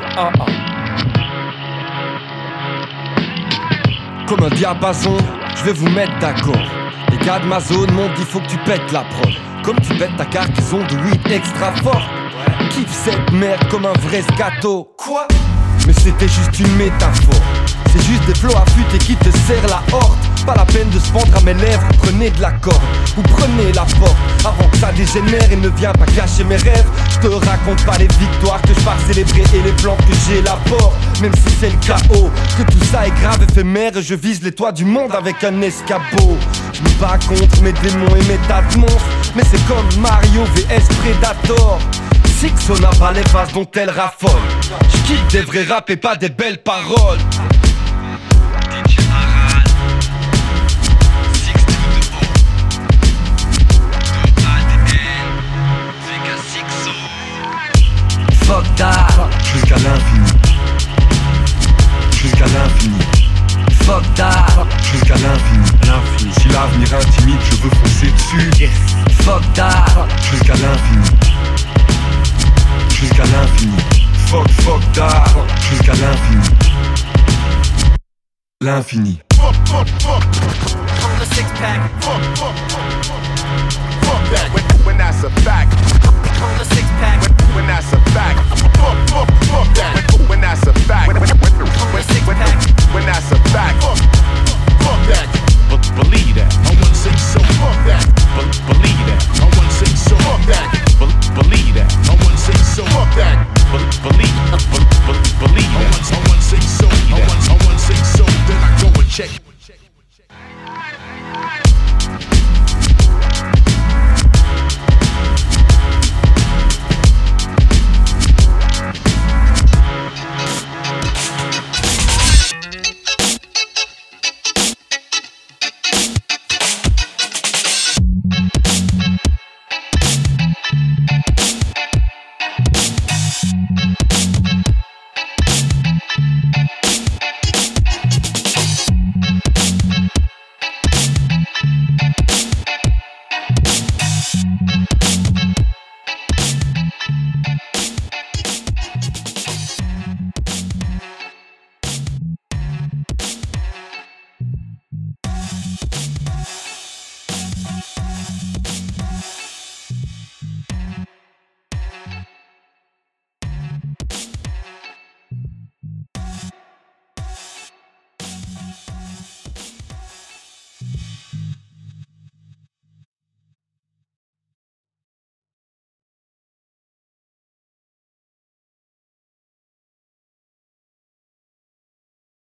Comme un diapason, je vais vous mettre d'accord. Les gars de ma zone m'ont dit faut que tu pètes la prod. Comme tu pètes ta cargaison de weed extra fort. Kiffe cette merde comme un vrai scato. Quoi? Mais c'était juste une métaphore. C'est juste des flots affûtés qui te serrent la horde. Pas la peine de se pendre à mes lèvres. Prenez de la corde ou prenez la porte avant que ça dégénère et ne viens pas cacher mes rêves. Je te raconte pas les victoires que je pars célébrer et les plans que j'élabore. Même si c'est le chaos, que tout ça est grave éphémère. Et je vise les toits du monde avec un escabeau. Je me bats contre mes démons et mes tas de monstres. Mais c'est comme Mario vs Predator. Six, on n'a pas les phases dont elle raffole. J'kiffe des vrais raps et pas des belles paroles. Fuck that. Jusqu'à l'infini. Jusqu'à l'infini. Fuck that. Jusqu'à l'infini. Si l'avenir intimide, je veux foncer dessus. Yes. Fuck that. Jusqu'à l'infini. Jusqu'à l'infini. Fuck that. Jusqu'à l'infini. L'infini. Fuck the six pack. Fuck that. When that's a fact. Fuck the six pack. When that's a fact. Fuck that. When that's a fact. Fuck the six pack. When that's a fact.